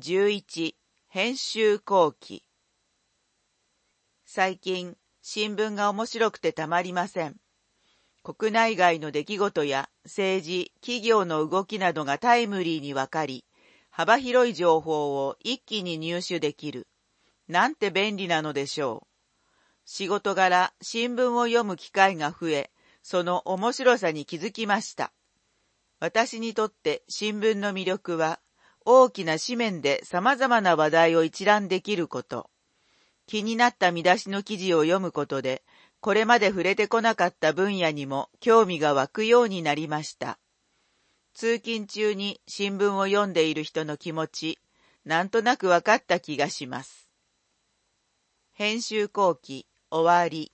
11編集後期。最近新聞が面白くてたまりません。国内外の出来事や政治、企業の動きなどがタイムリーにわかり、幅広い情報を一気に入手できる。なんて便利なのでしょう。仕事柄新聞を読む機会が増え、その面白さに気づきました。私にとって新聞の魅力は、大きな紙面で様々な話題を一覧できること。気になった見出しの記事を読むことで、これまで触れてこなかった分野にも興味が湧くようになりました。通勤中に新聞を読んでいる人の気持ち、なんとなく分かった気がします。編集後期終わり。